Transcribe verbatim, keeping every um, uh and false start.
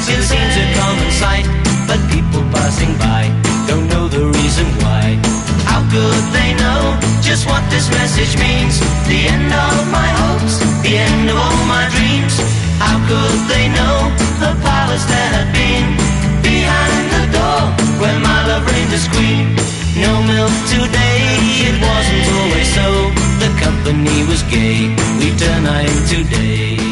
It seems a common sight, but people passing by don't know the reason why. How could they know just what this message means? The end of my hopes, the end of all my dreams. How could they know the palace that had been behind the door where my love reigned as queen? No milk today, it wasn't always so. The company was gay, we turn night today.